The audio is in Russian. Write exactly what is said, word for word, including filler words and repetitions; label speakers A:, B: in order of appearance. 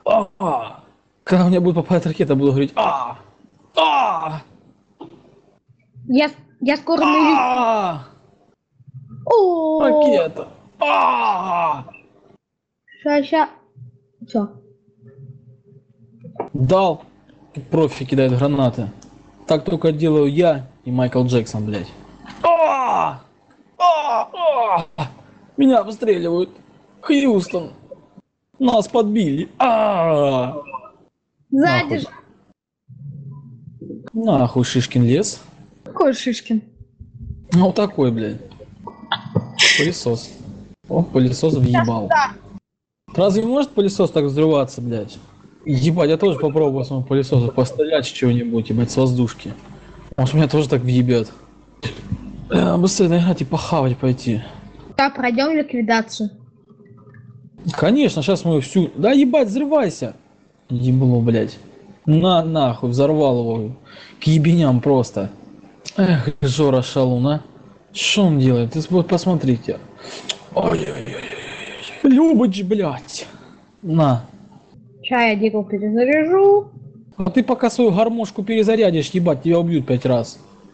A: А! Когда у меня будет попадать ракета, буду говорить а! А!
B: Я, я скоро налечу.
A: А!
B: О,
A: Ракета! А!
B: ща, ща. Все.
A: Дал. Профи кидает гранаты. Так только делаю я и Майкл Джексон, блядь. А! А! А! Меня обстреливают. Хьюстон. Нас подбили. А!
B: Сзади
A: Нахуй.
B: же.
A: Нахуй Шишкин лес.
B: Какой Шишкин?
A: Ну такой, блядь. Пылесос. О, пылесос въебал. Разве может пылесос так взрываться, блядь? Ебать, я тоже попробую своему пылесосу пострелять с чего-нибудь, ебать, с воздушки. Может, меня тоже так въебет. Э, быстрее наиграть и похавать пойти.
B: Да, пройдем ликвидацию.
A: Конечно, сейчас мы всю... Да ебать, взрывайся! Ебло, блядь. На, нахуй, взорвал его. К ебеням просто. Эх, Жора Шалун, а. Что он делает? Ты вот посмотрите. Ой-ой-ой. Любыч, блядь. На.
B: Ща я Дигл перезаряжу.
A: А ты пока свою гармошку перезарядишь, ебать, тебя убьют пять раз.